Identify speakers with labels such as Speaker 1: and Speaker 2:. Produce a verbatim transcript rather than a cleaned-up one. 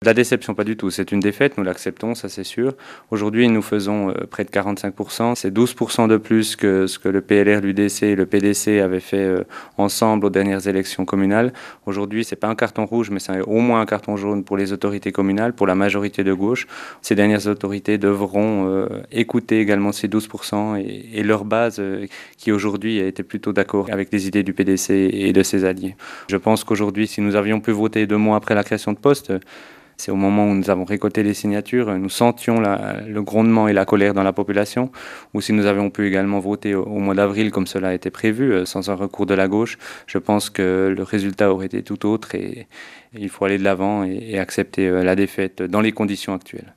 Speaker 1: La déception, pas du tout. C'est une défaite, nous l'acceptons, ça c'est sûr. Aujourd'hui, nous faisons euh, près de quarante-cinq pour cent. C'est douze pour cent de plus que ce que le P L R, l'U D C et le P D C avaient fait euh, ensemble aux dernières élections communales. Aujourd'hui, c'est pas un carton rouge, mais c'est au moins un carton jaune pour les autorités communales, pour la majorité de gauche. Ces dernières autorités devront euh, écouter également ces douze pour cent et, et leur base, euh, qui aujourd'hui a été plutôt d'accord avec les idées du P D C et de ses alliés. Je pense qu'aujourd'hui, si nous avions pu voter deux mois après la création de poste, c'est au moment où nous avons récolté les signatures, nous sentions la, le grondement et la colère dans la population, ou si nous avions pu également voter au, au mois d'avril comme cela a été prévu, euh, sans un recours de la gauche, je pense que le résultat aurait été tout autre et, et il faut aller de l'avant et, et accepter euh, la défaite dans les conditions actuelles.